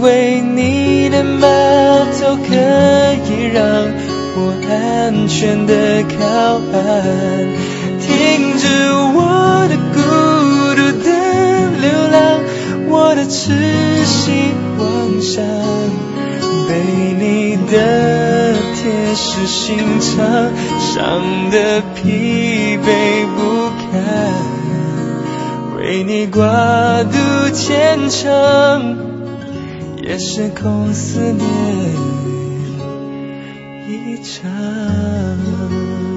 为你的码头可以让我安全的靠岸，停止我的孤独的流浪，我的痴心妄想被你的铁石心肠伤得疲惫不堪，为你挂肚牵肠，也是空思念一场。